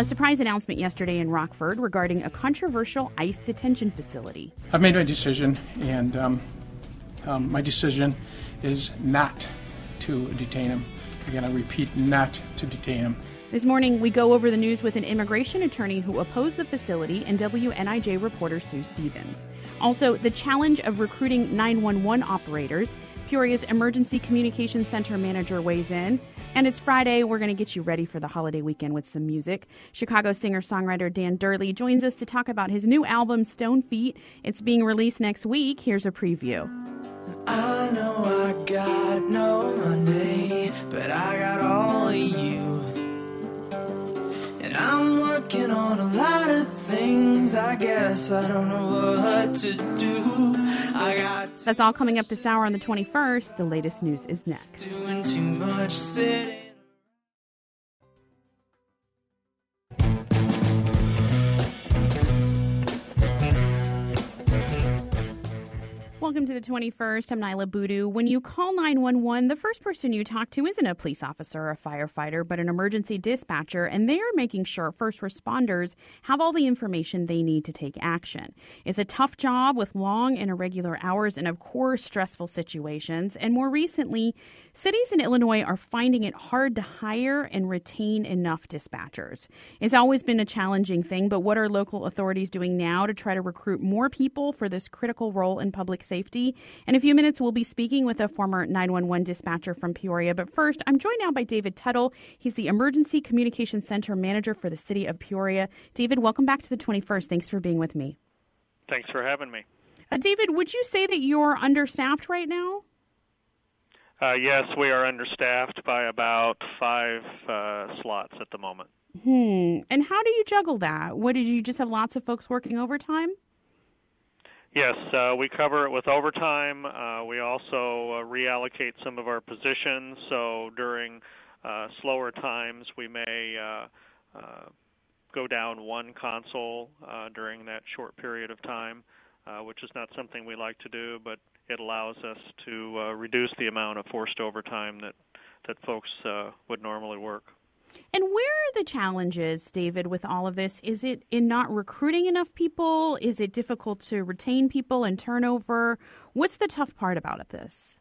A surprise announcement yesterday in Rockford regarding a controversial ICE detention facility. I've made my decision, and my decision is not to detain him. Again, I repeat, not to detain him. This morning, we go over the news with an immigration attorney who opposed the facility and WNIJ reporter Sue Stevens. Also, the challenge of recruiting 911 operators. Peoria's Emergency Communications Center manager weighs in. And it's Friday. We're going to get you ready for the holiday weekend with some music. Chicago singer-songwriter Dan Durley joins us to talk about his new album, Stone Feet. It's being released next week. Here's a preview. I know I got no Monday, but I got all of you. And I'm working on a lot of things. I guess I don't know what to do. That's all coming up this hour on the 21st. The latest news is next. Doing too much sitting. Welcome to the 21st. I'm Nyla Boodoo. When you call 911, the first person you talk to isn't a police officer or a firefighter, but an emergency dispatcher, and they are making sure first responders have all the information they need to take action. It's a tough job with long and irregular hours and, of course, stressful situations. And more recently, cities in Illinois are finding it hard to hire and retain enough dispatchers. It's always been a challenging thing, but what are local authorities doing now to try to recruit more people for this critical role in public safety? In a few minutes, we'll be speaking with a former 911 dispatcher from Peoria. But first, I'm joined now by David Tuttle. He's the Emergency Communications Center manager for the city of Peoria. David, welcome back to the 21st. Thanks for being with me. Thanks for having me. David, would you say that you're understaffed right now? Yes, we are understaffed by about 5 slots at the moment. And how do you juggle that? Did you just have lots of folks working overtime? Yes, we cover it with overtime. We also reallocate some of our positions. So during slower times, we may go down one console during that short period of time, which is not something we like to do, but it allows us to reduce the amount of forced overtime that folks would normally work. And where are the challenges, David, with all of this? Is it in not recruiting enough people? Is it difficult to retain people and turnover? What's the tough part about this?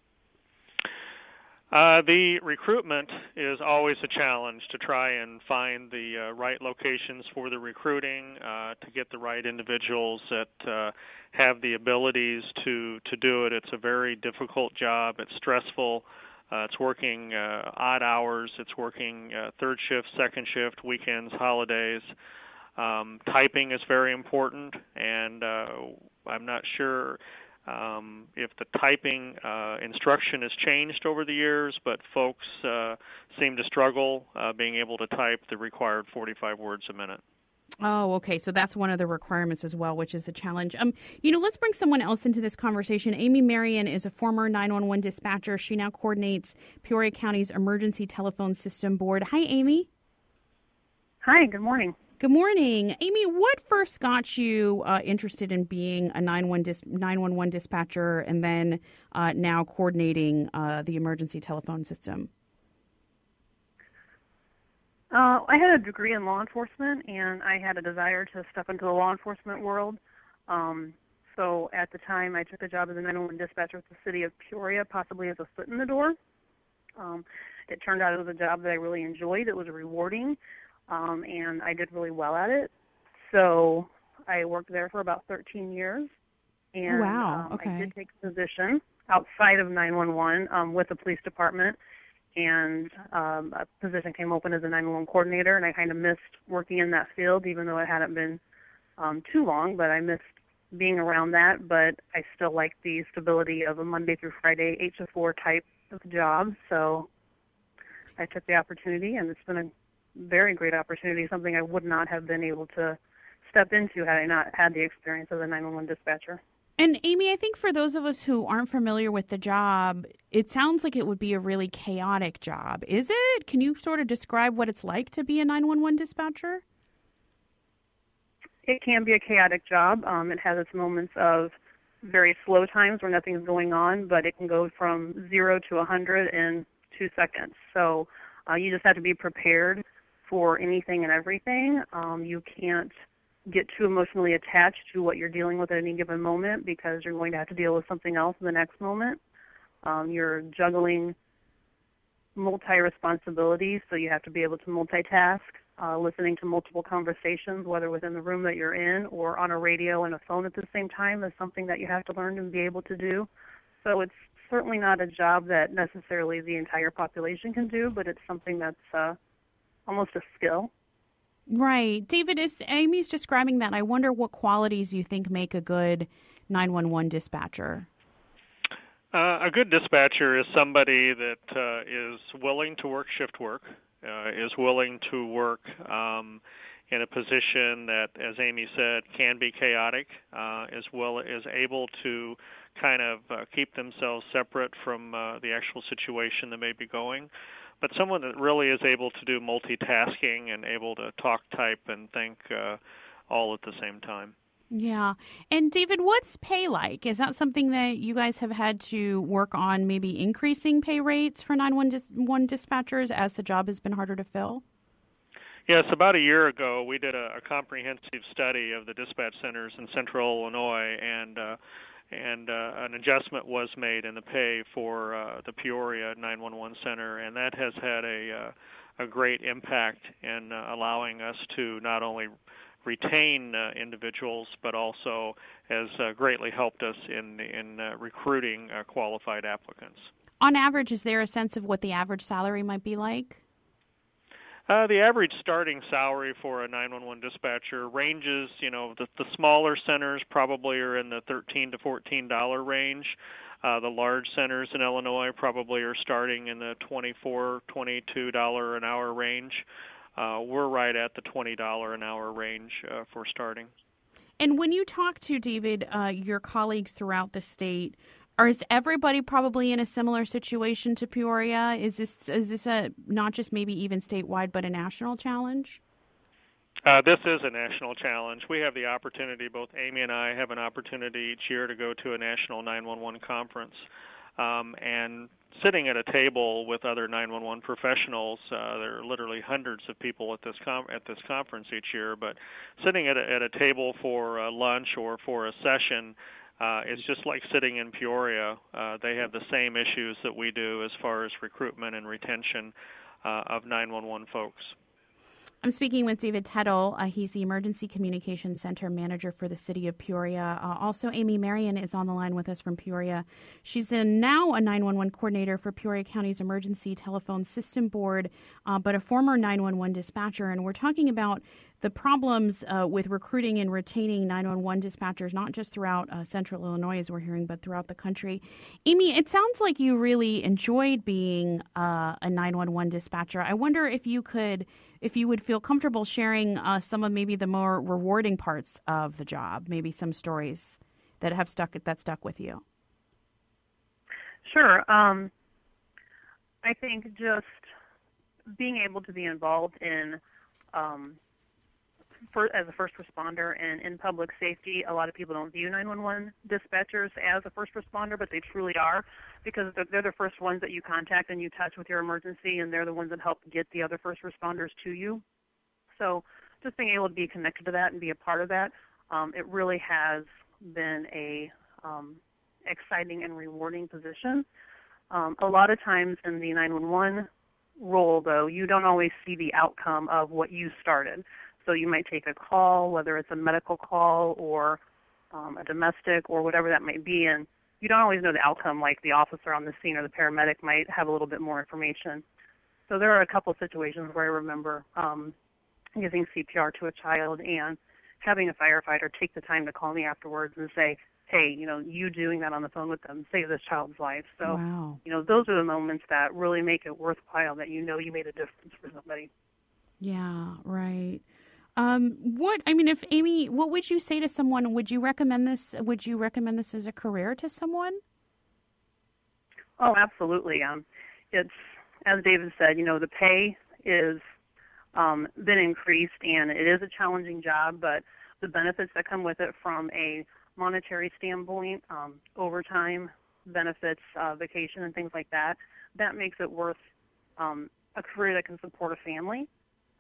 The recruitment is always a challenge to try and find the right locations for the recruiting, to get the right individuals that have the abilities to do it. It's a very difficult job. It's stressful. It's working odd hours. It's working third shift, second shift, weekends, holidays. Typing is very important, and I'm not sure if the typing instruction has changed over the years, but folks seem to struggle being able to type the required 45 words a minute. Oh, okay. So that's one of the requirements as well, which is a challenge. Let's bring someone else into this conversation. Amy Marion is a former 911 dispatcher. She now coordinates Peoria County's Emergency Telephone System Board. Hi, Amy. Hi, good morning. Good morning. Amy, what first got you interested in being a 911 dispatcher and then now coordinating the emergency telephone system? I had a degree in law enforcement, and I had a desire to step into the law enforcement world. So at the time, I took a job as a 911 dispatcher with the city of Peoria, possibly as a foot in the door. It turned out it was a job that I really enjoyed. It was rewarding, and I did really well at it. So I worked there for about 13 years. And wow. Okay. I did take a position outside of 911 with the police department. And a position came open as a 911 coordinator, and I kind of missed working in that field, even though it hadn't been too long, but I missed being around that. But I still like the stability of a Monday through Friday, 8 to 4 type of job. So I took the opportunity, and it's been a very great opportunity, something I would not have been able to step into had I not had the experience as a 911 dispatcher. And Amy, I think for those of us who aren't familiar with the job, it sounds like it would be a really chaotic job. Is it? Can you sort of describe what it's like to be a 911 dispatcher? It can be a chaotic job. It has its moments of very slow times where nothing's going on, but it can go from 0 to 100 in 2 seconds. So you just have to be prepared for anything and everything. You can't get too emotionally attached to what you're dealing with at any given moment because you're going to have to deal with something else in the next moment. You're juggling multi-responsibilities, so you have to be able to multitask. Listening to multiple conversations, whether within the room that you're in or on a radio and a phone at the same time, is something that you have to learn and be able to do. So it's certainly not a job that necessarily the entire population can do, but it's something that's almost a skill. Right. David, as Amy's describing that, I wonder what qualities you think make a good 911 dispatcher. A good dispatcher is somebody that is willing to work shift work, is willing to work in a position that, as Amy said, can be chaotic, is able to kind of keep themselves separate from the actual situation that may be going. But someone that really is able to do multitasking and able to talk, type, and think all at the same time. Yeah. And David, what's pay like? Is that something that you guys have had to work on, maybe increasing pay rates for 911 dispatchers as the job has been harder to fill? Yes, about a year ago, we did a comprehensive study of the dispatch centers in central Illinois, and an adjustment was made in the pay for the Peoria 911 center, and that has had a great impact in allowing us to not only retain individuals, but also has greatly helped us in recruiting qualified applicants. On average, is there a sense of what the average salary might be like? The average starting salary for a 911 dispatcher ranges, the smaller centers probably are in the $13 to $14 range. The large centers in Illinois probably are starting in the $24, $22 an hour range. We're right at the $20 an hour range for starting. And when you talk to, David, your colleagues throughout the state, is everybody probably in a similar situation to Peoria? Is this a not just maybe even statewide, but a national challenge? This is a national challenge. We have the opportunity, both Amy and I have an opportunity each year to go to a national 911 conference. And sitting at a table with other 911 professionals, there are literally hundreds of people at this conference each year, but sitting at a table for lunch or for a session, it's just like sitting in Peoria. They have the same issues that we do as far as recruitment and retention of 911 folks. I'm speaking with David Tettle. He's the Emergency Communications Center Manager for the City of Peoria. Also, Amy Marion is on the line with us from Peoria. She's now a 911 coordinator for Peoria County's Emergency Telephone System Board, but a former 911 dispatcher. And we're talking about the problems with recruiting and retaining 911 dispatchers, not just throughout central Illinois, as we're hearing, but throughout the country. Amy, it sounds like you really enjoyed being a 911 dispatcher. I wonder if you would feel comfortable sharing some of maybe the more rewarding parts of the job, maybe some stories that stuck with you. Sure. I think just being able to be involved in as a first responder and in public safety, a lot of people don't view 911 dispatchers as a first responder, but they truly are, because they're the first ones that you contact and you touch with your emergency, and they're the ones that help get the other first responders to you. So just being able to be connected to that and be a part of that, it really has been a exciting and rewarding position. A lot of times in the 911 role, though, you don't always see the outcome of what you started. So you might take a call, whether it's a medical call or a domestic or whatever that might be, and you don't always know the outcome, like the officer on the scene or the paramedic might have a little bit more information. So there are a couple of situations where I remember giving CPR to a child and having a firefighter take the time to call me afterwards and say, hey, you doing that on the phone with them saved this child's life. So, wow. Those are the moments that really make it worthwhile, that you made a difference for somebody. Yeah, right. If Amy, what would you say to someone? Would you recommend this? Would you recommend this as a career to someone? Oh, absolutely. It's, as David said, the pay is been increased, and it is a challenging job, but the benefits that come with it from a monetary standpoint, overtime benefits, vacation, and things like that, that makes it worth a career that can support a family.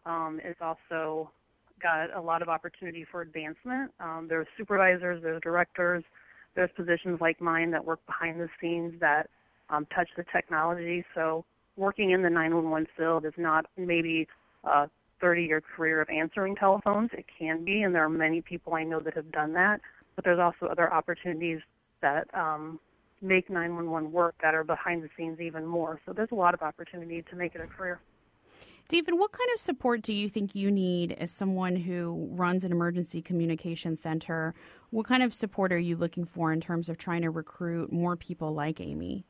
It's also got a lot of opportunity for advancement. There's supervisors, there's directors, there's positions like mine that work behind the scenes that touch the technology. So working in the 911 field is not maybe a 30-year career of answering telephones. It can be, and there are many people I know that have done that. But there's also other opportunities that make 911 work that are behind the scenes even more. So there's a lot of opportunity to make it a career. David, what kind of support do you think you need as someone who runs an emergency communication center? What kind of support are you looking for in terms of trying to recruit more people like Amy?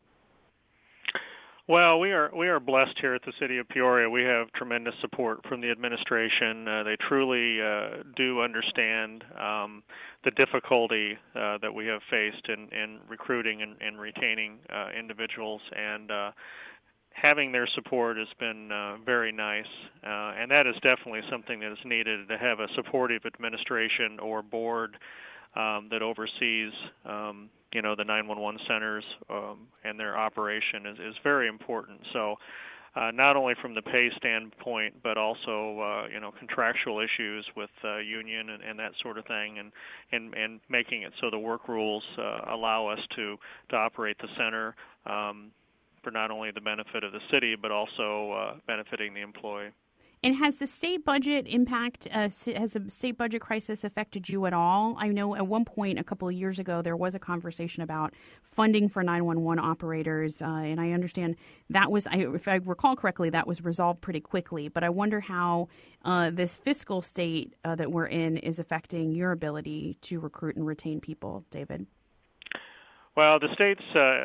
Well, we are blessed here at the City of Peoria. We have tremendous support from the administration. They truly do understand the difficulty that we have faced in recruiting and retaining individuals, and having their support has been very nice. And that is definitely something that is needed, to have a supportive administration or board that oversees the 911 centers and their operation is very important. So not only from the pay standpoint, but also contractual issues with union and that sort of thing, and making it so the work rules allow us to operate the center for not only the benefit of the city, but also benefiting the employee. And has the state budget has the state budget crisis affected you at all? I know at one point a couple of years ago there was a conversation about funding for 911 operators, and I understand that was, if I recall correctly, that was resolved pretty quickly. But I wonder how this fiscal state that we're in is affecting your ability to recruit and retain people, David. Well, the state's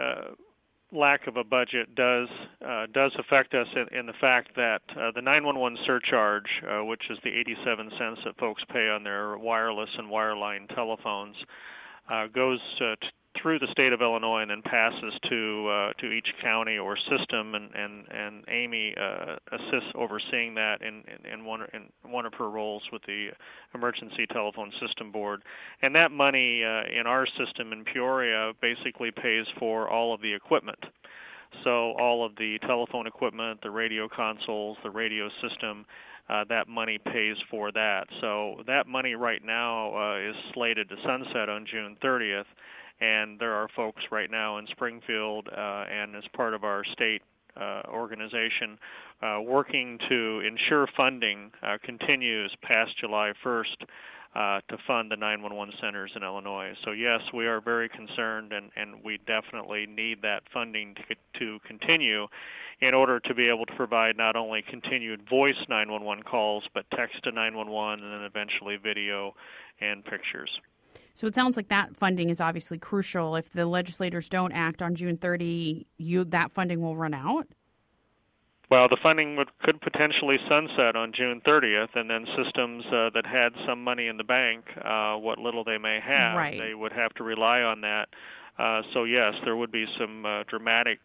lack of a budget does affect us in the fact that the 911 surcharge, which is the 87 cents that folks pay on their wireless and wireline telephones, goes through the state of Illinois and then passes to each county or system, and Amy assists overseeing that in one of her roles with the Emergency Telephone System Board. And that money in our system in Peoria basically pays for all of the equipment. So all of the telephone equipment, the radio consoles, the radio system, that money pays for that. So that money right now is slated to sunset on June 30th. And there are folks right now in Springfield and as part of our state organization working to ensure funding continues past July 1st to fund the 911 centers in Illinois. So yes, we are very concerned, and we definitely need that funding to continue in order to be able to provide not only continued voice 911 calls, but text to 911 and then eventually video and pictures. So it sounds like that funding is obviously crucial. If the legislators don't act on June 30, that funding will run out? Well, the funding could potentially sunset on June 30th, and then systems that had some money in the bank, what little they may have, right, they would have to rely on that. So yes, there would be some dramatic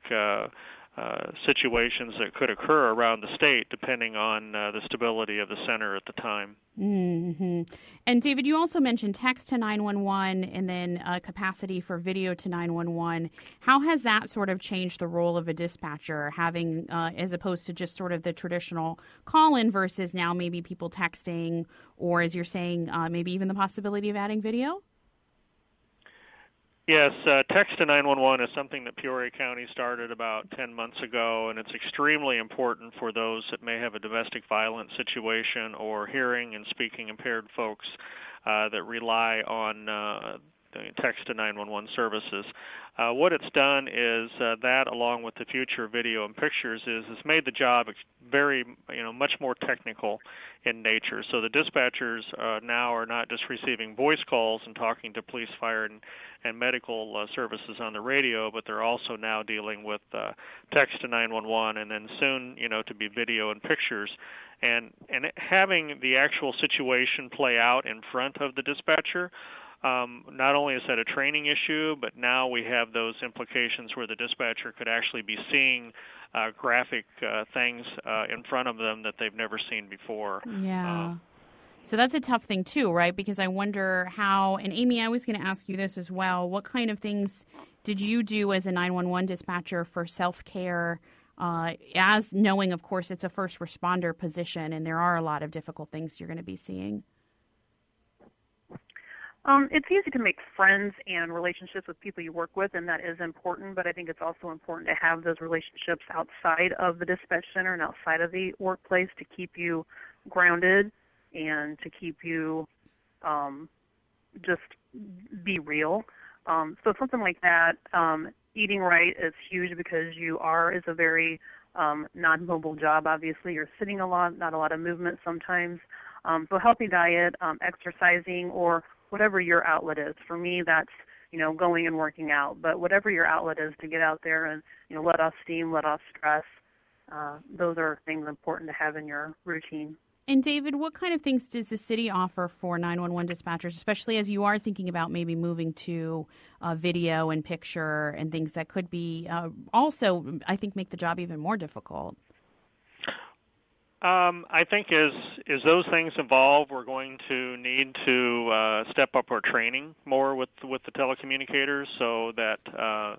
situations that could occur around the state depending on the stability of the center at the time. Mm-hmm. And David, you also mentioned text to 911 and then capacity for video to 911. How has that sort of changed the role of a dispatcher, having as opposed to just sort of the traditional call-in versus now maybe people texting, or as you're saying, maybe even the possibility of adding video? Yes, text to 911 is something that Peoria County started about 10 months ago, and it's extremely important for those that may have a domestic violence situation or hearing and speaking impaired folks that rely on text to 911 services. What it's done is that, along with the future video and pictures, is made the job very, much more technical in nature. So the dispatchers now are not just receiving voice calls and talking to police, fire, and medical services on the radio, but they're also now dealing with text to 911, and then soon, to be video and pictures. And having the actual situation play out in front of the dispatcher. Not only is that a training issue, but now we have those implications where the dispatcher could actually be seeing graphic things in front of them that they've never seen before. Yeah. So that's a tough thing too, right? Because I wonder how, and Amy, I was going to ask you this as well, what kind of things did you do as a 911 dispatcher for self-care as knowing, of course, it's a first responder position and there are a lot of difficult things you're going to be seeing? It's easy to make friends and relationships with people you work with, and that is important, but I think it's also important to have those relationships outside of the dispatch center and outside of the workplace to keep you grounded and to keep you just be real. So something like that, eating right is huge because is a very non-mobile job, obviously. You're sitting a lot, not a lot of movement sometimes. So healthy diet, exercising, or whatever your outlet is. For me, that's, going and working out. But whatever your outlet is to get out there and, let off steam, let off stress, those are things important to have in your routine. And David, what kind of things does the city offer for 911 dispatchers, especially as you are thinking about maybe moving to video and picture and things that could be also, I think, make the job even more difficult? I think as those things evolve, we're going to need to step up our training more with the telecommunicators, so that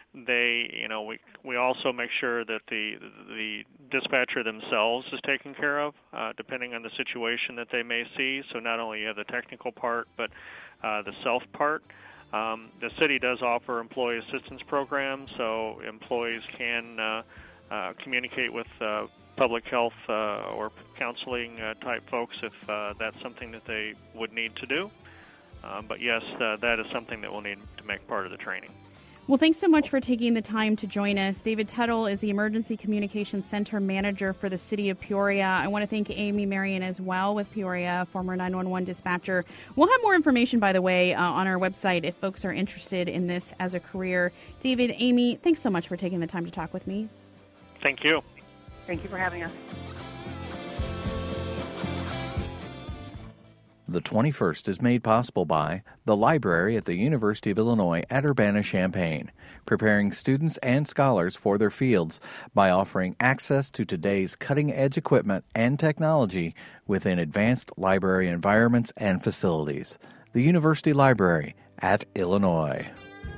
we also make sure that the dispatcher themselves is taken care of, depending on the situation that they may see. So not only you have the technical part, but the self part. The city does offer employee assistance programs, so employees can communicate with public health or counseling type folks if that's something that they would need to do. But yes, that is something that we'll need to make part of the training. Well, thanks so much for taking the time to join us. David Tuttle is the Emergency Communications Center Manager for the City of Peoria. I want to thank Amy Marion as well with Peoria, former 911 dispatcher. We'll have more information, by the way, on our website if folks are interested in this as a career. David, Amy, thanks so much for taking the time to talk with me. Thank you. Thank you for having us. The 21st is made possible by the Library at the University of Illinois at Urbana-Champaign, preparing students and scholars for their fields by offering access to today's cutting-edge equipment and technology within advanced library environments and facilities. The University Library at Illinois.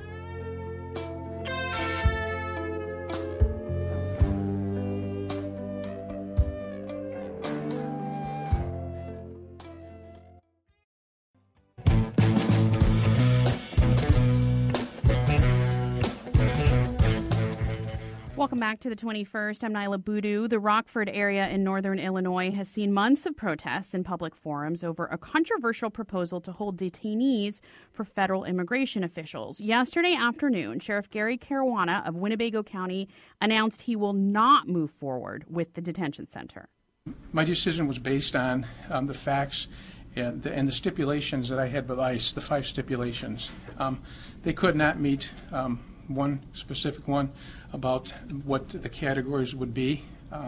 Welcome back to the 21st. I'm Nyla Boodoo. The Rockford area in northern Illinois has seen months of protests in public forums over a controversial proposal to hold detainees for federal immigration officials. Yesterday afternoon, Sheriff Gary Caruana of Winnebago County announced he will not move forward with the detention center. My decision was based on the facts and the stipulations that I had with ICE, the 5 stipulations. They could not meet one specific one about what the categories would be.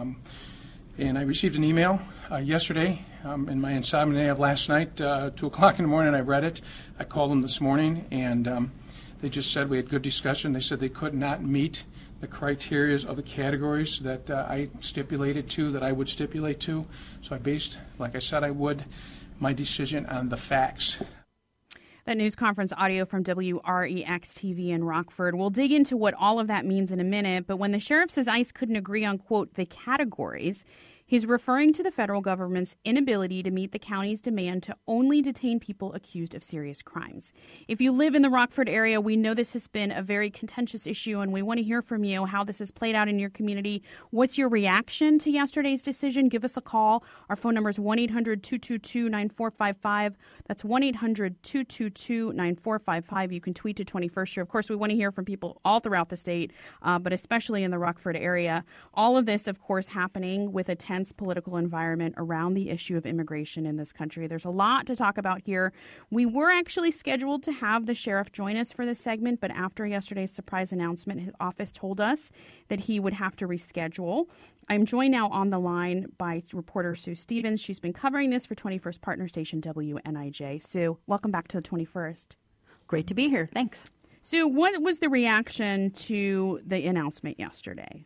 And I received an email yesterday in my insomnia of last night, 2 o'clock in the morning. I read it. I called them this morning, and they just said we had good discussion. They said they could not meet the criteria of the categories that I stipulated to, that I would stipulate to. So I based, like I said I would, my decision on the facts. That news conference audio from WREX-TV in Rockford. We'll dig into what all of that means in a minute, but when the sheriff says ICE couldn't agree on, quote, the categories, he's referring to the federal government's inability to meet the county's demand to only detain people accused of serious crimes. If you live in the Rockford area, we know this has been a very contentious issue, and we want to hear from you how this has played out in your community. What's your reaction to yesterday's decision? Give us a call. Our phone number is 1-800-222-9455. That's 1-800-222-9455. You can tweet to 21st Year. Of course, we want to hear from people all throughout the state, but especially in the Rockford area. All of this, of course, happening with a tense political environment around the issue of immigration in this country. There's a lot to talk about here. We were actually scheduled to have the sheriff join us for this segment, but after yesterday's surprise announcement, his office told us that he would have to reschedule. I'm joined now on the line by reporter Sue Stevens. She's been covering this for 21st partner station WNIJ. Sue, welcome back to the 21st. Great to be here. Thanks. Sue, what was the reaction to the announcement yesterday?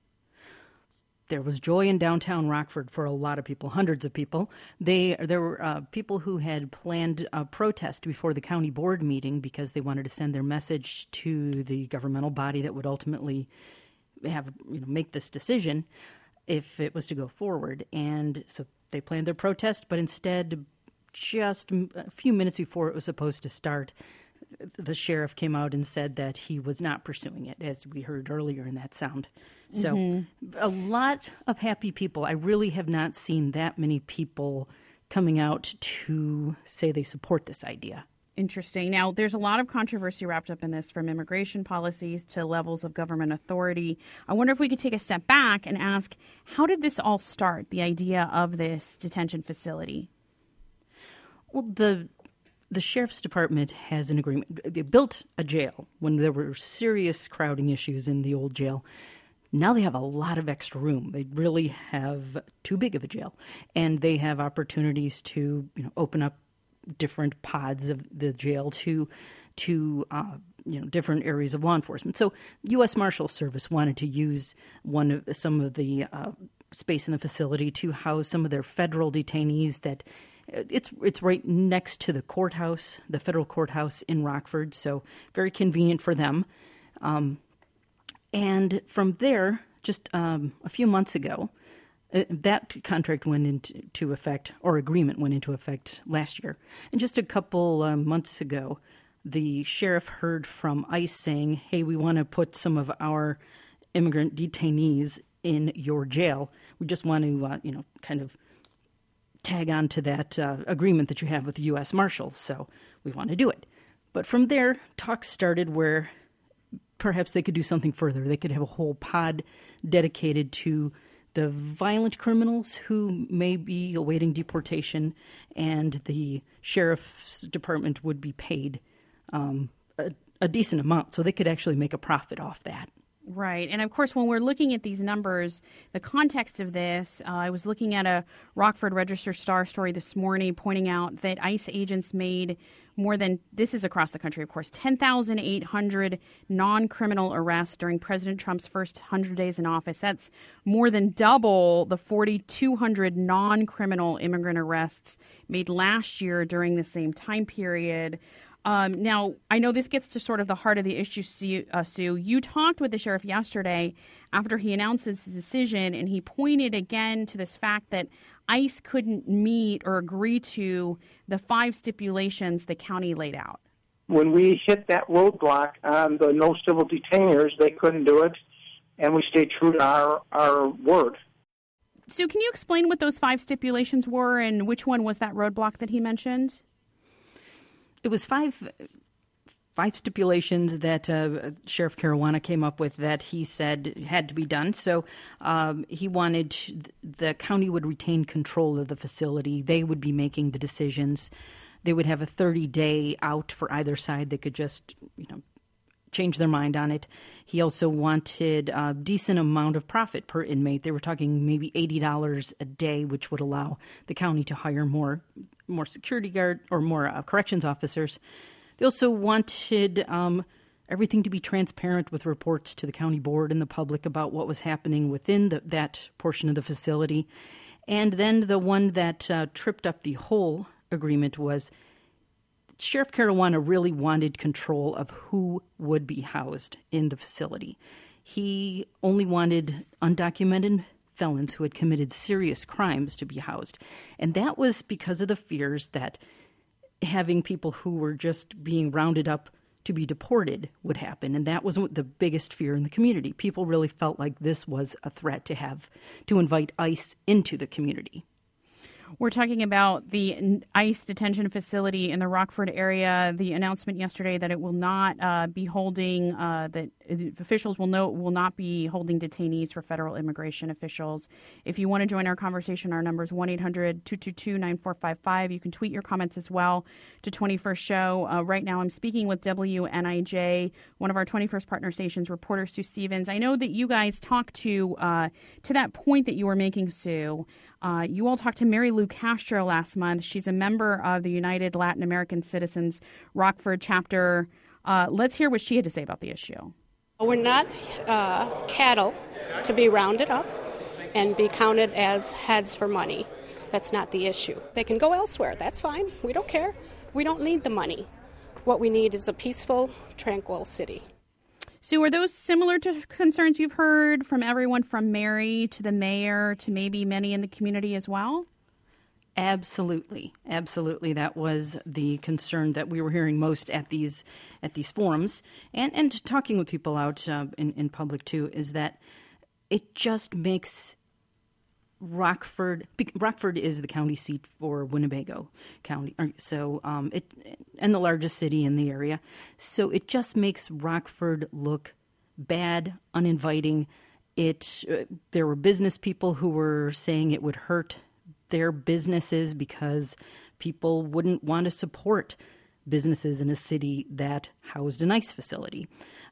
There was joy in downtown Rockford for a lot of people, hundreds of people. There were people who had planned a protest before the county board meeting because they wanted to send their message to the governmental body that would ultimately make this decision if it was to go forward. And so they planned their protest, but instead, just a few minutes before it was supposed to start, the sheriff came out and said that he was not pursuing it, as we heard earlier in that sound. So a lot of happy people. I really have not seen that many people coming out to say they support this idea. Interesting. Now, there's a lot of controversy wrapped up in this, from immigration policies to levels of government authority. I wonder if we could take a step back and ask, how did this all start, the idea of this detention facility? Well, the sheriff's department has an agreement. They built a jail when there were serious crowding issues in the old jail. Now they have a lot of extra room. They really have too big of a jail. And they have opportunities to open up different pods of the jail to different areas of law enforcement. So U.S. Marshals Service wanted to use some of the space in the facility to house some of their federal detainees. That it's right next to the courthouse, the federal courthouse in Rockford, so very convenient for them. And from there, just a few months ago, that contract went into effect, or agreement went into effect last year. And just a couple months ago, the sheriff heard from ICE saying, hey, we want to put some of our immigrant detainees in your jail. We just want to, kind of tag on to that agreement that you have with the U.S. Marshals. So we want to do it. But from there, talks started where perhaps they could do something further. They could have a whole pod dedicated to the violent criminals who may be awaiting deportation, and the sheriff's department would be paid a decent amount, so they could actually make a profit off that. Right. And, of course, when we're looking at these numbers, the context of this, I was looking at a Rockford Register-Star story this morning pointing out that ICE agents made more than, this is across the country, of course, 10,800 non-criminal arrests during President Trump's first 100 days in office. That's more than double the 4,200 non-criminal immigrant arrests made last year during the same time period. Now, I know this gets to sort of the heart of the issue, Sue. You talked with the sheriff yesterday after he announced his decision, and he pointed again to this fact that ICE couldn't meet or agree to the 5 stipulations the county laid out. When we hit that roadblock on the no civil detainers, they couldn't do it, and we stayed true to our word. Sue, can you explain what those 5 stipulations were, and which one was that roadblock that he mentioned? It was five stipulations that Sheriff Caruana came up with that he said had to be done. So he wanted the county would retain control of the facility. They would be making the decisions. They would have a 30-day out for either side. They could just, change their mind on it. He also wanted a decent amount of profit per inmate. They were talking maybe $80 a day, which would allow the county to hire more security guard or more corrections officers. They also wanted everything to be transparent with reports to the county board and the public about what was happening within that portion of the facility. And then the one that tripped up the whole agreement was Sheriff Caruana really wanted control of who would be housed in the facility. He only wanted undocumented felons who had committed serious crimes to be housed. And that was because of the fears that having people who were just being rounded up to be deported would happen. And that was the biggest fear in the community. People really felt like this was a threat to invite ICE into the community. We're talking about the ICE detention facility in the Rockford area. The announcement yesterday that it will not be holding, that officials will not be holding detainees for federal immigration officials. If you want to join our conversation, our number is 1-800-222-9455. You can tweet your comments as well to 21st Show. Right now I'm speaking with WNIJ, one of our 21st partner stations, reporter Sue Stevens. I know that you guys talked to that point that you were making, Sue. You all talked to Mary Lou Castro last month. She's a member of the United Latin American Citizens Rockford chapter. Let's hear what she had to say about the issue. We're not cattle to be rounded up and be counted as heads for money. That's not the issue. They can go elsewhere. That's fine. We don't care. We don't need the money. What we need is a peaceful, tranquil city. Sue, are those similar to concerns you've heard from everyone from Mary to the mayor to maybe many in the community as well? Absolutely. That was the concern that we were hearing most at these forums and talking with people out in public too, is that it just makes Rockford is the county seat for Winnebago County, so and the largest city in the area. So it just makes Rockford look bad, uninviting. There were business people who were saying it would hurt their businesses because people wouldn't want to support businesses in a city that housed an ICE facility.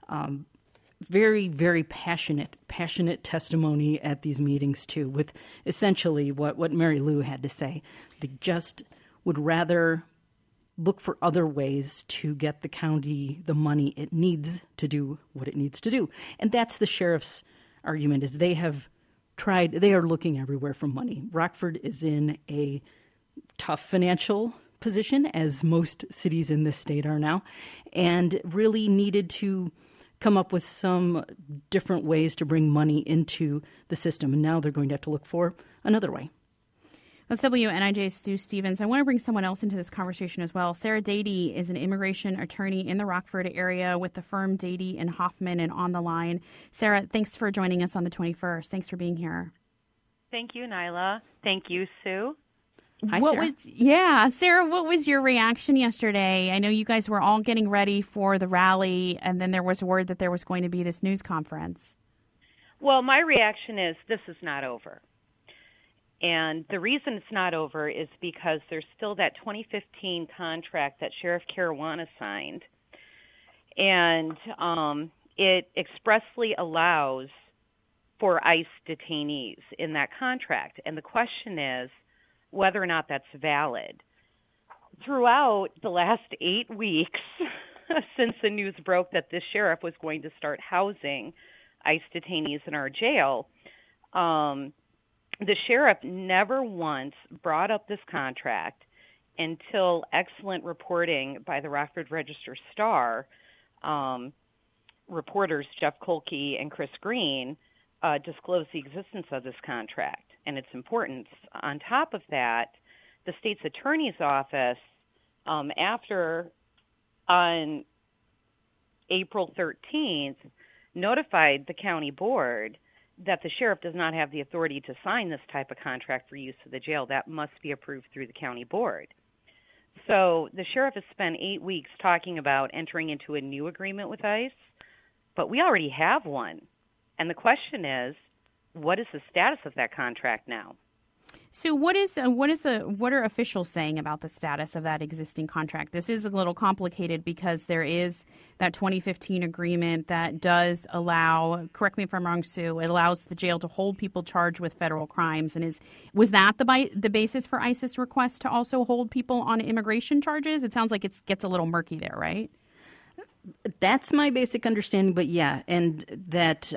Very, very passionate testimony at these meetings, too, with essentially what Mary Lou had to say. They just would rather look for other ways to get the county the money it needs to do what it needs to do. And that's the sheriff's argument, is they are looking everywhere for money. Rockford is in a tough financial position, as most cities in this state are now, and really needed to come up with some different ways to bring money into the system. And now they're going to have to look for another way. That's WNIJ's Sue Stevens. I want to bring someone else into this conversation as well. Sarah Dady is an immigration attorney in the Rockford area with the firm Dady and Hoffman, and on the line. Sarah, thanks for joining us on the 21st. Thanks for being here. Thank you, Nyla. Thank you, Sue. Hi, Sarah. Sarah, what was your reaction yesterday? I know you guys were all getting ready for the rally, and then there was word that there was going to be this news conference. Well, my reaction is this is not over. And the reason it's not over is because there's still that 2015 contract that Sheriff Caruana signed. And it expressly allows for ICE detainees in that contract. And the question is whether or not that's valid. Throughout the last 8 weeks, since the news broke that this sheriff was going to start housing ICE detainees in our jail, the sheriff never once brought up this contract until excellent reporting by the Rockford Register-Star reporters Jeff Kolke and Chris Green disclosed the existence of this contract and its importance. On top of that, the state's attorney's office, on April 13th, notified the county board that the sheriff does not have the authority to sign this type of contract for use of the jail. That must be approved through the county board. So the sheriff has spent 8 weeks talking about entering into a new agreement with ICE, but we already have one. And the question is, what is the status of that contract now? So what are officials saying about the status of that existing contract? This is a little complicated because there is that 2015 agreement that does allow, correct me if I'm wrong, Sue, it allows the jail to hold people charged with federal crimes. And was that the basis for ICE's request to also hold people on immigration charges? It sounds like it gets a little murky there, right? That's my basic understanding, but yeah, and that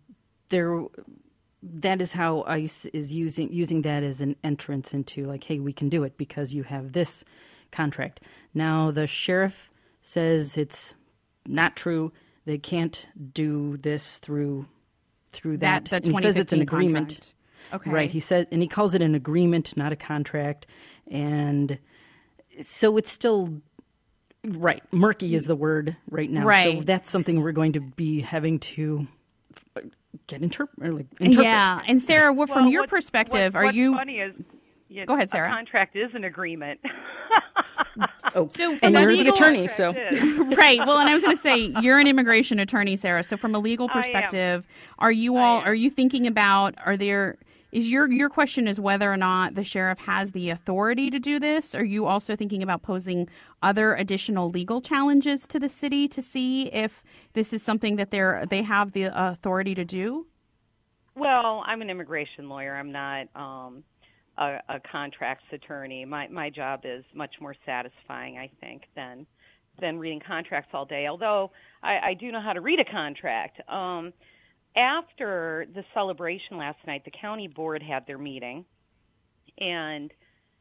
that is how ICE is using that as an entrance into, like, hey, we can do it because you have this contract. Now, the sheriff says it's not true. They can't do this through that. The 2015 he says it's an agreement. Contract. Okay. Right. He said, and he calls it an agreement, not a contract. And so it's still right. Murky is the word right now. Right. So that's something we're going to be having to interpret. Yeah, and Sarah, from your perspective, what's you? Funny is, go ahead, Sarah. A contract is an agreement. So and you're the attorney, so right. Well, and I was going to say you're an immigration attorney, Sarah. So from a legal perspective, are you thinking about? Your question is whether or not the sheriff has the authority to do this? Are you also thinking about posing other additional legal challenges to the city to see if this is something that they have the authority to do? Well, I'm an immigration lawyer. I'm not a contracts attorney. My job is much more satisfying, I think, than reading contracts all day, although I do know how to read a contract. After the celebration last night, the county board had their meeting, and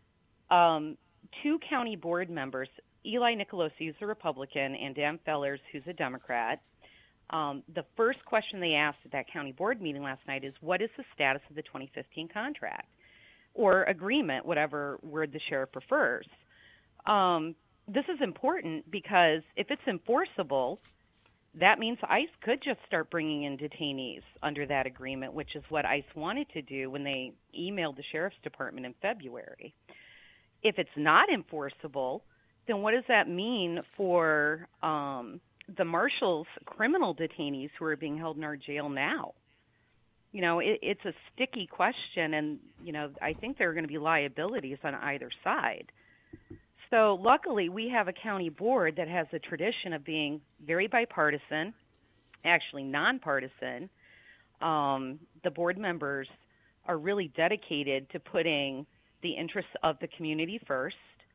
2 county board members, Eli Nicolosi, who's a Republican, and Dan Fellers, who's a Democrat, The first question they asked at that county board meeting last night is, what is the status of the 2015 contract or agreement, whatever word the sheriff prefers? This is important because if it's enforceable, that means ICE could just start bringing in detainees under that agreement, which is what ICE wanted to do when they emailed the sheriff's department in February. If it's not enforceable, then what does that mean for the marshal's criminal detainees who are being held in our jail now? You know, it's a sticky question, and, you know, I think there are going to be liabilities on either side. So luckily, we have a county board that has a tradition of being very bipartisan, actually nonpartisan. The board members are really dedicated to putting the interests of the community first.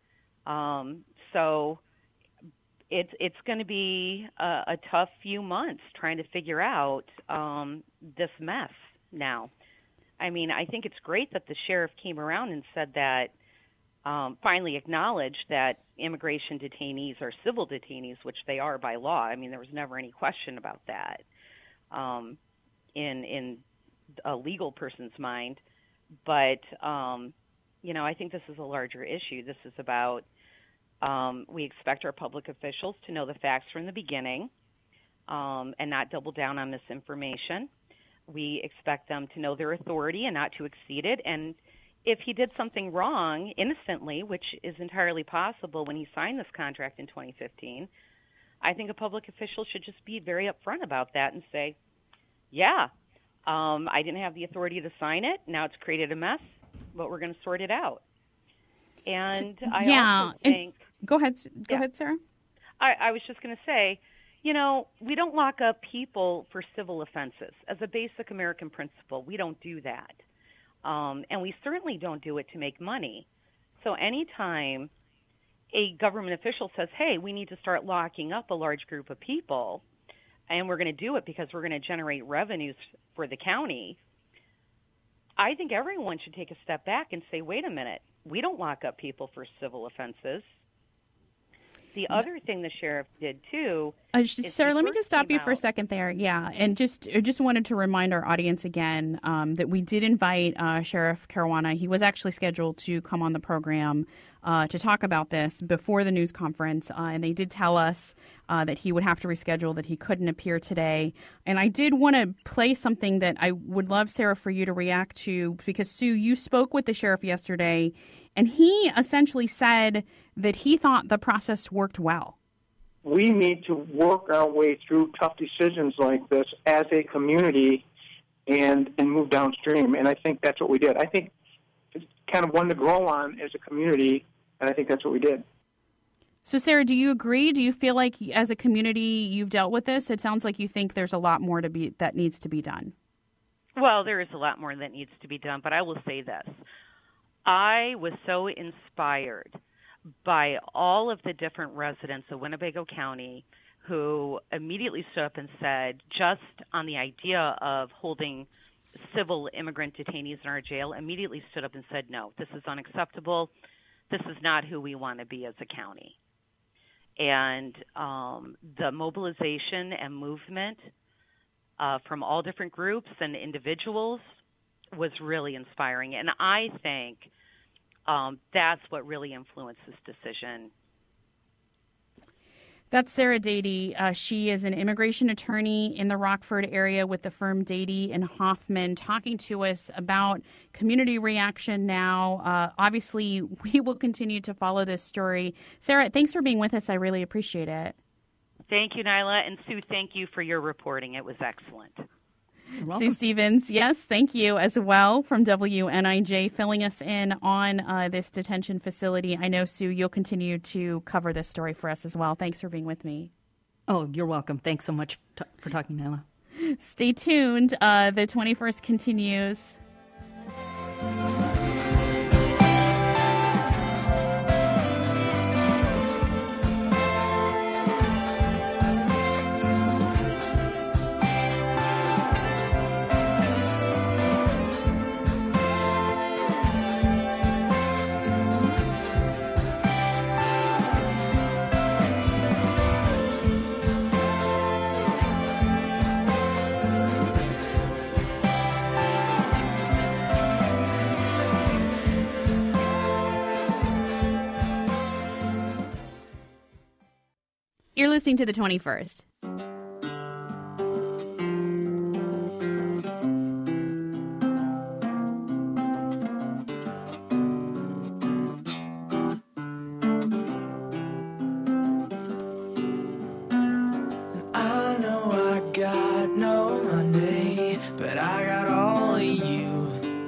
So it's going to be a tough few months trying to figure out this mess now. I mean, I think it's great that the sheriff came around and said that, finally acknowledged that immigration detainees are civil detainees, which they are by law. I mean, there was never any question about that in a legal person's mind. But, you know, I think this is a larger issue. This is about we expect our public officials to know the facts from the beginning and not double down on misinformation. We expect them to know their authority and not to exceed it. And if he did something wrong innocently, which is entirely possible when he signed this contract in 2015, I think a public official should just be very upfront about that and say, yeah, I didn't have the authority to sign it. Now it's created a mess, but we're going to sort it out. And I also think... Go ahead, Sarah. I was just going to say, you know, we don't lock up people for civil offenses. As a basic American principle, we don't do that. And we certainly don't do it to make money. So anytime a government official says, hey, we need to start locking up a large group of people, and we're going to do it because we're going to generate revenues for the county, I think everyone should take a step back and say, wait a minute, we don't lock up people for civil offenses. The other thing the sheriff did, too... Sarah, let me just stop you for a second there. Yeah, and just wanted to remind our audience again that we did invite Sheriff Caruana. He was actually scheduled to come on the program to talk about this before the news conference, and they did tell us that he would have to reschedule, that he couldn't appear today. And I did want to play something that I would love, Sarah, for you to react to, because, Sue, you spoke with the sheriff yesterday, and he essentially said that he thought the process worked well. We need to work our way through tough decisions like this as a community and move downstream. And I think that's what we did. I think it's kind of one to grow on as a community, and I think that's what we did. So, Sarah, do you agree? Do you feel like as a community you've dealt with this? It sounds like you think there's a lot more that needs to be done. Well, there is a lot more that needs to be done, but I will say this. I was so inspired by all of the different residents of Winnebago County who immediately stood up and said, just on the idea of holding civil immigrant detainees in our jail, immediately stood up and said, no, this is unacceptable. This is not who we want to be as a county. And the mobilization and movement from all different groups and individuals was really inspiring. And I think that's what really influenced this decision. That's Sarah Dady. She is an immigration attorney in the Rockford area with the firm Dady and Hoffman, talking to us about community reaction now. Obviously, we will continue to follow this story. Sarah, thanks for being with us. I really appreciate it. Thank you, Nyla. And Sue, thank you for your reporting. It was excellent. Sue Stevens, yes, thank you as well from WNIJ, filling us in on this detention facility. I know, Sue, you'll continue to cover this story for us as well. Thanks for being with me. Oh, you're welcome. Thanks so much for talking, Nyla. Stay tuned. The 21st continues. You're listening to the 21st. I know I got no Monday, but I got all of you.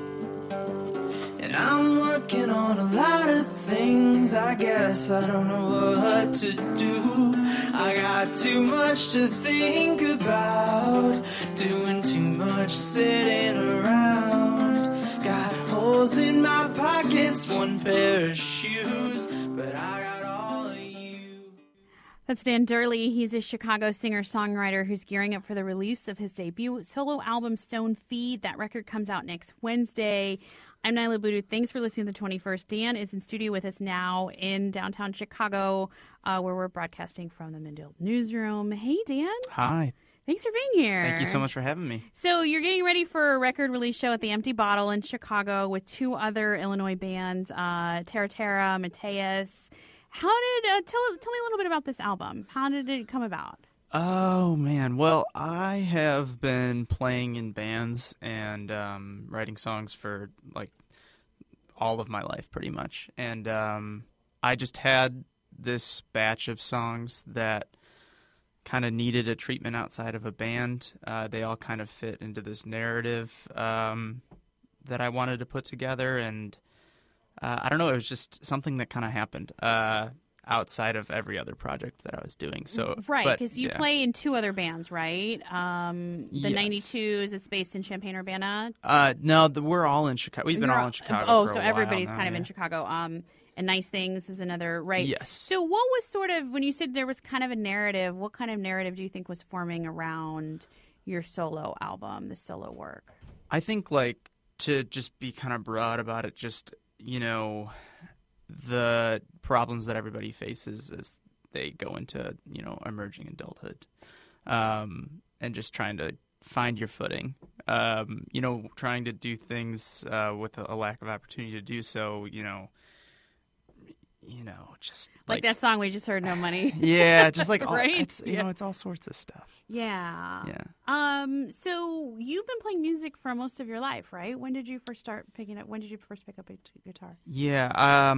And I'm working on a lot of things, I guess I don't know what to do. I got too much to think about, doing too much sitting around. Got holes in my pockets, one pair of shoes, but I got all of you. That's Dan Durley. He's a Chicago singer-songwriter who's gearing up for the release of his debut solo album, Stone Feed. That record comes out next Wednesday. I'm Nyla Boodoo. Thanks for listening to the 21st. Dan is in studio with us now in downtown Chicago, where we're broadcasting from the Mendel newsroom. Hey, Dan. Hi. Thanks for being here. Thank you so much for having me. So you're getting ready for a record release show at the Empty Bottle in Chicago with two other Illinois bands, Terra Terra, Mateus. How did tell me a little bit about this album? How did it come about? Oh, man. Well, I have been playing in bands and writing songs for, like, all of my life, pretty much. And I just had this batch of songs that kind of needed a treatment outside of a band. They all kind of fit into this narrative that I wanted to put together. And I don't know, it was just something that kind of happened. Outside of every other project that I was doing. So right, because you play in two other bands, right? The yes. 92s, it's based in Champaign-Urbana? No, we're all in Chicago. We've been all in Chicago for a so while everybody's now, kind of yeah. in Chicago. And Nice Things is another, right? Yes. So what was sort of, when you said there was kind of a narrative, what kind of narrative do you think was forming around your solo album, the solo work? I think, like, to just be kind of broad about it, just, you know, the problems that everybody faces as they go into, you know, emerging adulthood, and just trying to find your footing, you know, trying to do things with a lack of opportunity to do so, you know, just like that song we just heard, No Money. Yeah, just like right? It's you know, it's all sorts of stuff. Yeah. Yeah. So you've been playing music for most of your life, right? When did you first start picking up? When did you first pick up a guitar? Yeah.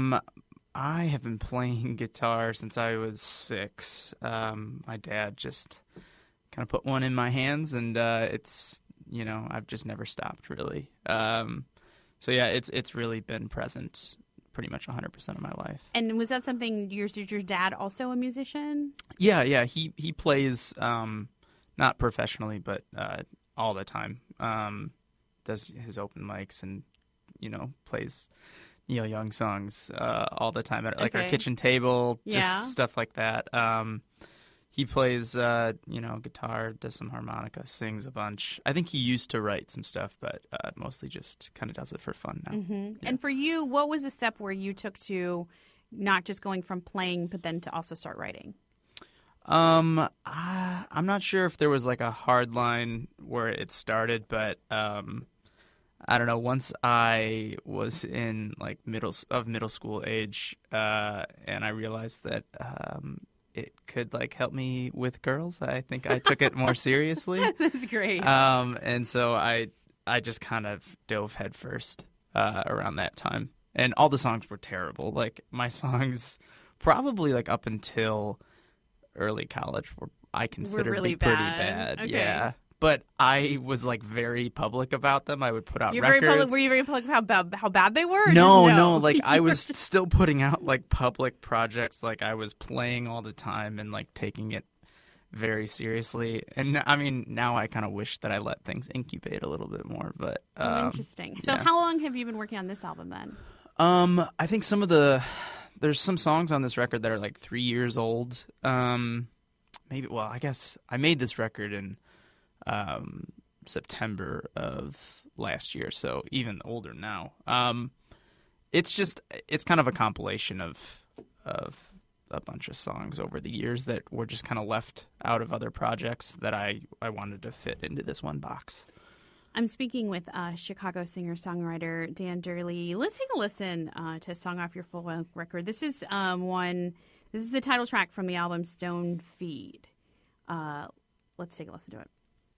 I have been playing guitar since I was 6. My dad just kind of put one in my hands, and it's, you know, I've just never stopped, really. So yeah, it's really been present pretty much 100% of my life. And was that something, is your dad also a musician? Yeah. He plays, not professionally, but all the time. Does his open mics and, you know, plays Neil Young songs all the time at, like, our kitchen table, just stuff like that. He plays, you know, guitar, does some harmonica, sings a bunch. I think he used to write some stuff, but mostly just kind of does it for fun now. Mm-hmm. Yeah. And for you, what was the step where you took to not just going from playing, but then to also start writing? I'm not sure if there was, like, a hard line where it started, but I don't know. Once I was in, like, middle school age, and I realized that it could, like, help me with girls, I think I took it more seriously. That's great. And so I just kind of dove headfirst around that time, and all the songs were terrible. Like, my songs, probably, like, up until early college, I considered really pretty bad. bad. Okay. Yeah. But I was, like, very public about them. I would put out records. Were you very public about how bad they were? No. Like, I was still putting out, like, public projects. Like, I was playing all the time and, like, taking it very seriously. And, I mean, now I kind of wish that I let things incubate a little bit more. But interesting. So how long have you been working on this album then? I think there's some songs on this record that are, like, 3 years old. I guess I made this record in September of last year, so even older now. It's kind of a compilation of a bunch of songs over the years that were just kind of left out of other projects that I wanted to fit into this one box. I'm speaking with Chicago singer-songwriter Dan Durley. Let's take a listen to a song off your full record. This is one This is the title track from the album Stone Feet. Let's take a listen to it.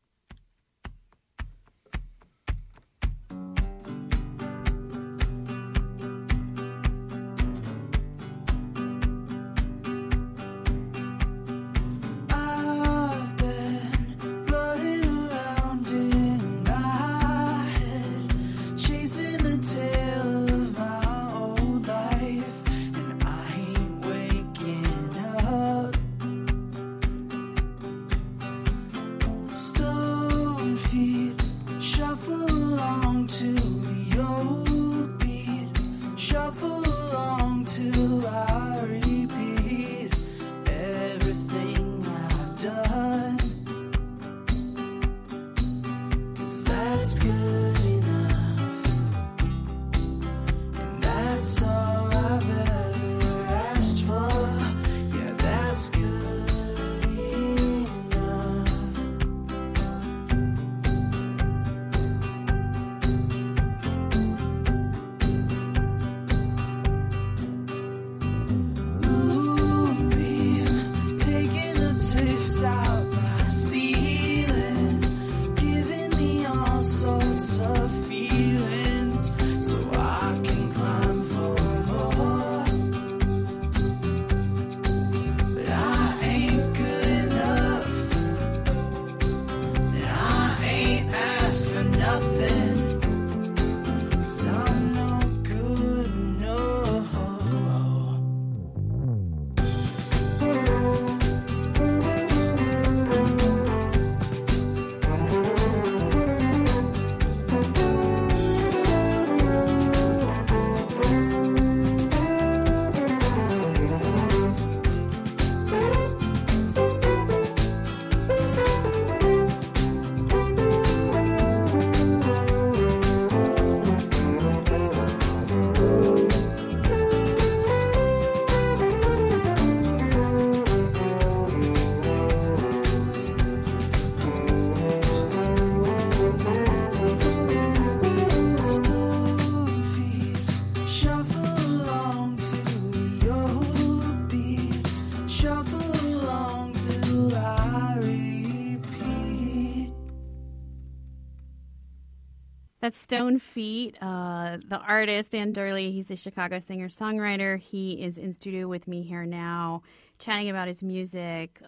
That's Stone Feet, the artist, Dan Durley. He's a Chicago singer-songwriter. He is in studio with me here now, chatting about his music.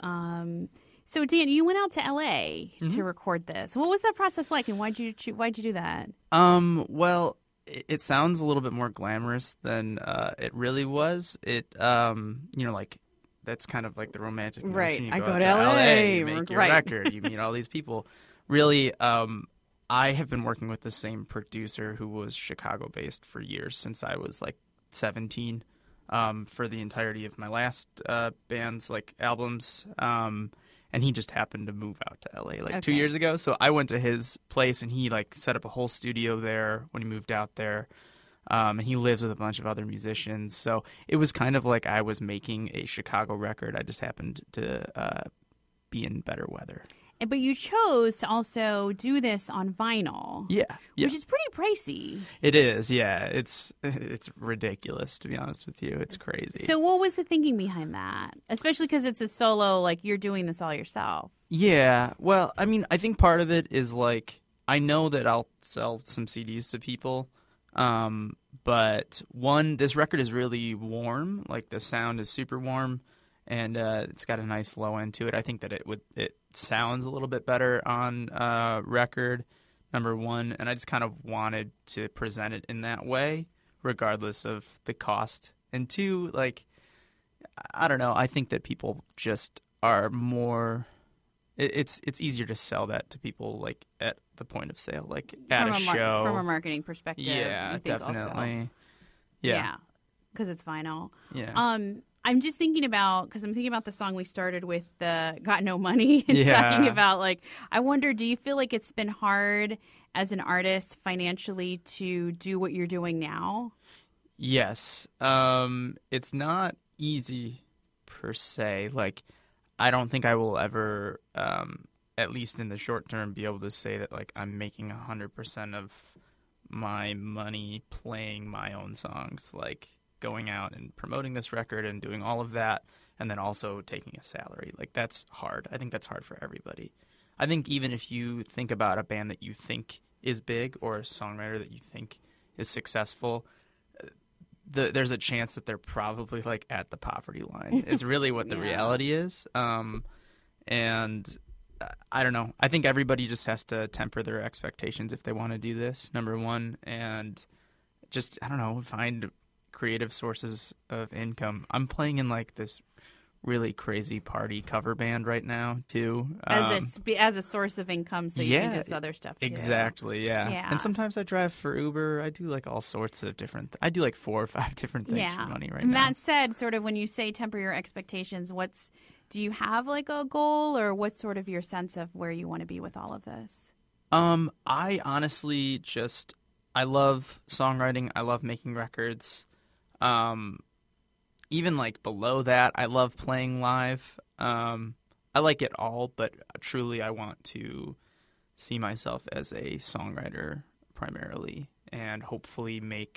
So, Dan, you went out to L.A. to record this. What was that process like, and why'd you do that? Well, it sounds a little bit more glamorous than it really was. It, like, that's kind of like the romantic notion. Right, You I go go out to L.A., you make your right. record, you meet all these people. Really, I have been working with the same producer who was Chicago-based for years, since I was like 17, for the entirety of my last band's like albums. And he just happened to move out to LA like 2 years ago. So I went to his place, and he like set up a whole studio there when he moved out there. And he lives with a bunch of other musicians. So it was kind of like I was making a Chicago record. I just happened to be in better weather. But you chose to also do this on vinyl. Yeah. Which is pretty pricey. It is, yeah. It's ridiculous, to be honest with you. It's crazy. So what was the thinking behind that? Especially because it's a solo, like you're doing this all yourself. Yeah. Well, I mean, I think part of it is like, I know that I'll sell some CDs to people. But one, this record is really warm. Like the sound is super warm. And it's got a nice low end to it. I think that it sounds a little bit better on record, number one. And I just kind of wanted to present it in that way, regardless of the cost. And two, like, I don't know. I think that people just are more. It's easier to sell that to people like at the point of sale, like at a show. From a marketing perspective. Yeah, definitely. Also. Yeah, because it's vinyl. Yeah. I'm just thinking about, because I'm thinking about the song we started with, Got No Money, and talking about, like, I wonder, do you feel like it's been hard as an artist financially to do what you're doing now? Yes. It's not easy per se. Like, I don't think I will ever, at least in the short term, be able to say that, like, I'm making 100% of my money playing my own songs. Like, going out and promoting this record and doing all of that, and then also taking a salary. Like, that's hard. I think that's hard for everybody. I think even if you think about a band that you think is big or a songwriter that you think is successful, there's a chance that they're probably like at the poverty line. It's really what the reality is. And I don't know. I think everybody just has to temper their expectations if they want to do this, number one, and just, I don't know, find creative sources of income. I'm playing in like this really crazy party cover band right now too, as a source of income, so you can do this other stuff too. Exactly, yeah. And sometimes I drive for Uber. I do like all sorts of different I do like 4 or 5 different things for money right now. That said, sort of when you say temper your expectations, do you have like a goal, or what's sort of your sense of where you want to be with all of this? I honestly I love songwriting. I love making records. Even like below that, I love playing live. I like it all, but truly I want to see myself as a songwriter primarily, and hopefully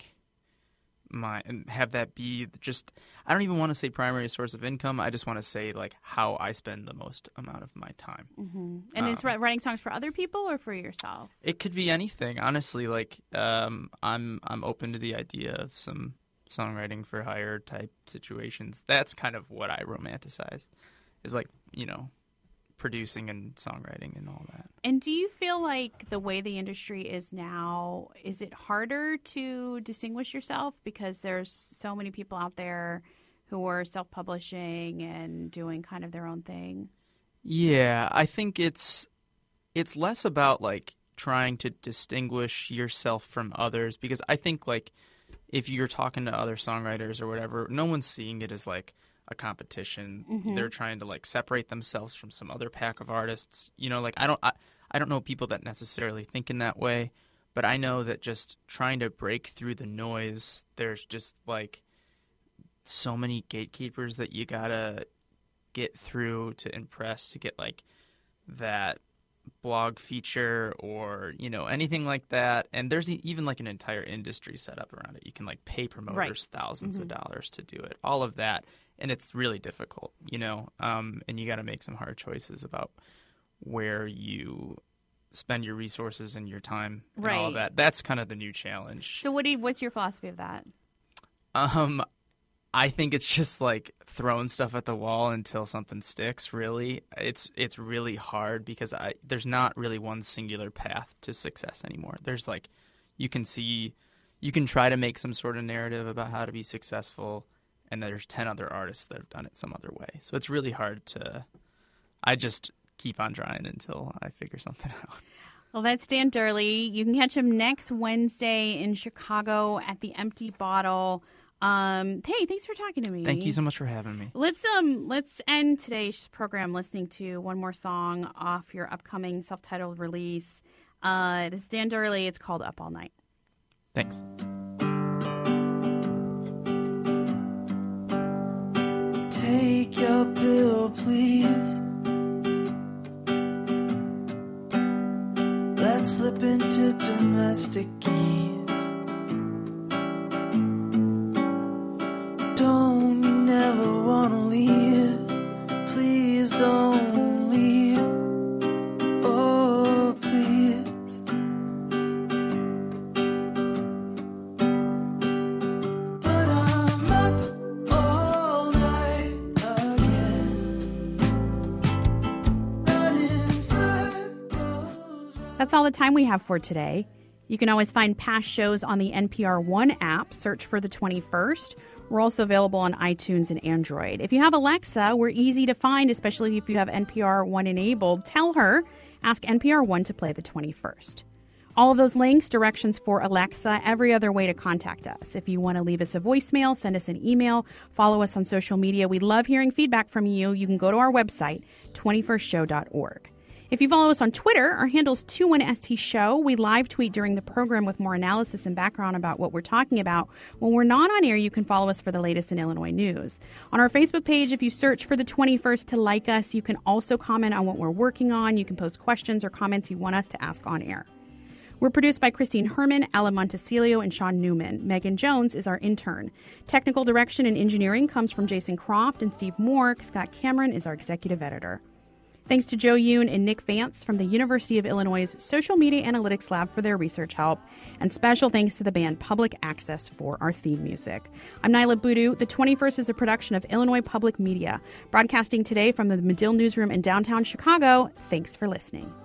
have that be just, I don't even want to say primary source of income. I just want to say like how I spend the most amount of my time. Mm-hmm. And is writing songs for other people or for yourself? It could be anything, honestly. Like I'm open to the idea of some songwriting for hire type situations. That's kind of what I romanticize, is like, producing and songwriting and all that. And do you feel like the way the industry is now, is it harder to distinguish yourself because there's so many people out there who are self-publishing and doing kind of their own thing? Yeah, I think it's less about like trying to distinguish yourself from others, because I think like if you're talking to other songwriters or whatever, no one's seeing it as like a competition. Mm-hmm. They're trying to like separate themselves from some other pack of artists. Like I don't know people that necessarily think in that way, but I know that just trying to break through the noise, there's just like so many gatekeepers that you gotta get through to impress, to get like that blog feature or anything like that. And there's even like an entire industry set up around it. You can like pay promoters thousands of dollars to do it, all of that, and it's really difficult, and you got to make some hard choices about where you spend your resources and your time and all of that. That's kind of the new challenge. So what's your philosophy of that? I think it's just like throwing stuff at the wall until something sticks, really. It's really hard because there's not really one singular path to success anymore. There's like, you can try to make some sort of narrative about how to be successful, and there's 10 other artists that have done it some other way. So it's really hard I just keep on trying until I figure something out. Well, that's Dan Durley. You can catch him next Wednesday in Chicago at the Empty Bottle. Hey, thanks for talking to me. Thank you so much for having me. Let's end today's program listening to one more song off your upcoming self-titled release. This is Dan Durley. It's called Up All Night. Thanks. Take your pill, please. Let's slip into domestic ease. Don't you never wanna leave? Please don't leave. Oh, please. But I'm up all night again, running circles. That's all the time we have for today. You can always find past shows on the NPR One app. Search for The 21st. We're also available on iTunes and Android. If you have Alexa, we're easy to find, especially if you have NPR One enabled. Tell her, ask NPR One to play The 21st. All of those links, directions for Alexa, every other way to contact us. If you want to leave us a voicemail, send us an email, follow us on social media. We love hearing feedback from you. You can go to our website, 21stshow.org. If you follow us on Twitter, our handle's 21ST Show. We live tweet during the program with more analysis and background about what we're talking about. When we're not on air, you can follow us for the latest in Illinois news. On our Facebook page, if you search for The 21st to like us, you can also comment on what we're working on. You can post questions or comments you want us to ask on air. We're produced by Christine Herman, Alan Montecillo, and Sean Newman. Megan Jones is our intern. Technical direction and engineering comes from Jason Croft and Steve Moore. Scott Cameron is our executive editor. Thanks to Joe Yoon and Nick Vance from the University of Illinois' Social Media Analytics Lab for their research help. And special thanks to the band Public Access for our theme music. I'm Nyla Boodoo. The 21st is a production of Illinois Public Media. Broadcasting today from the Medill Newsroom in downtown Chicago. Thanks for listening.